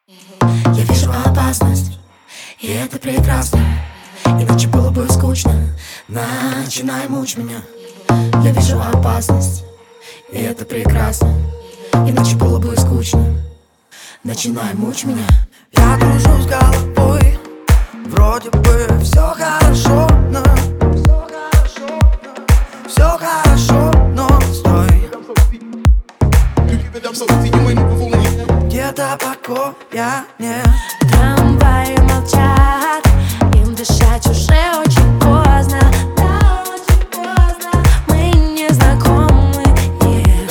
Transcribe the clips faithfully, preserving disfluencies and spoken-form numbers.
Я вижу опасность, и это прекрасно. Иначе было бы скучно. Начинай мучь меня. Я вижу опасность, и это прекрасно. Иначе было бы скучно. Начинай мучь меня. Я кружу с головой, вроде бы все хорошо, но все хорошо, но стой. Где-то покоя нет. Трамваи молчат, им дышать уже очень поздно. Да, очень поздно. Мы не знакомы, нет.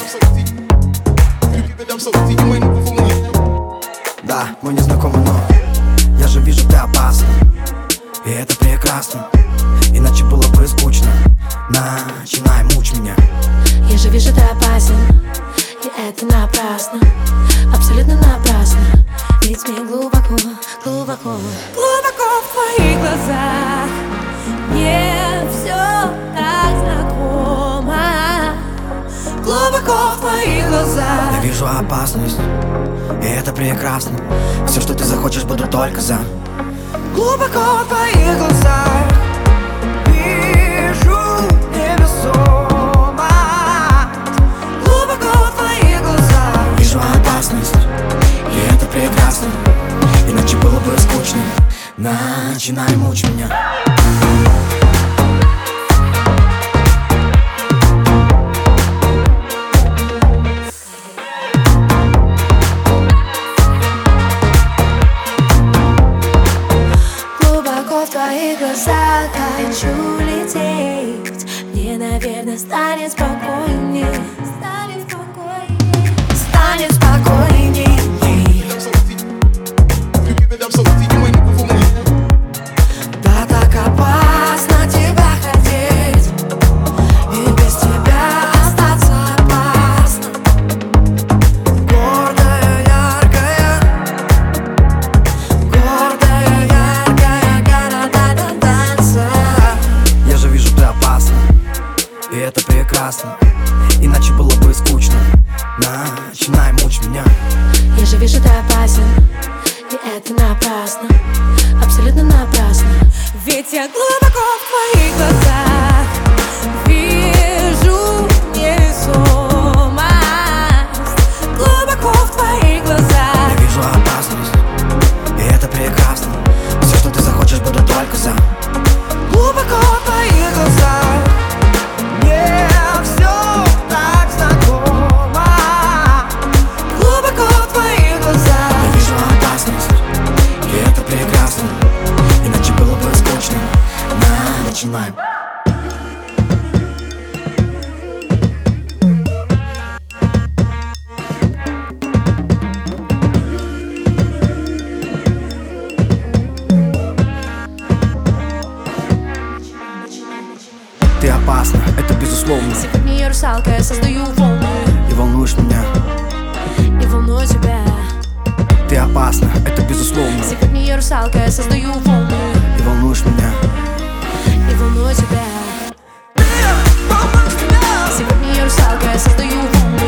Да, мы не знакомы, но я же вижу, ты опасна, и это прекрасно. Иначе было бы скучно. Начинай мучь меня. Я же вижу, ты опасен, и это напрасно. Абсолютно напрасно. Ведь мне глубоко, глубоко, глубоко в твоих глазах. Мне все так знакомо. Глубоко в твоих глазах. Я вижу опасность, и это прекрасно. Все, что ты захочешь, буду только за. Глубоко в твоих глазах вижу невесомо. Глубоко в твоих глазах Вижу опасность, и это прекрасно. Иначе было бы скучно. Начинай мучь меня. Глубоко в твоих глазах хочу лететь. Мне, наверное, станет спокойнее. Станет спокойнее. Станет спокойнее. да так опасно тебя хотеть, и без тебя остаться опасно. Гордая, яркая, гордая, яркая города танца. Я же вижу, ты опасна, и это прекрасно. Иначе было бы скучно. Начинай мучь меня. Я же вижу, ты опасен, и это напрасно. Абсолютно напрасно. Ведь я глубоко в твоих глазах вижу невесомость. Глубоко в твоих глазах Я вижу опасность, и это прекрасно. Все, что ты захочешь, буду только за. Глубоко в твоих глазах мне все так знакомо. Глубоко в твоих глазах Я вижу опасность, и это прекрасно. Иначе было бы скучно. Начинай. ты опасна, это безусловно. Сегодня я русалка, я создаю волны. И волнуешь меня. И волную тебя. Ты опасна, это безусловно. Сегодня я русалка, я создаю волны. И волнуешь меня. И волную тебя. Сегодня я русалка, я создаю волны.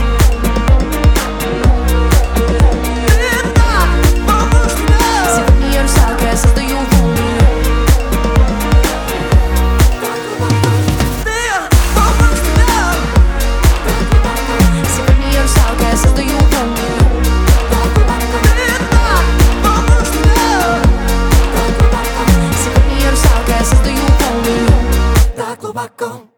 Сегодня я русалка, я создаю волны. Сегодня я русалка, я создаю волны. Сегодня я русалка, я создаю волны. Так глубоко.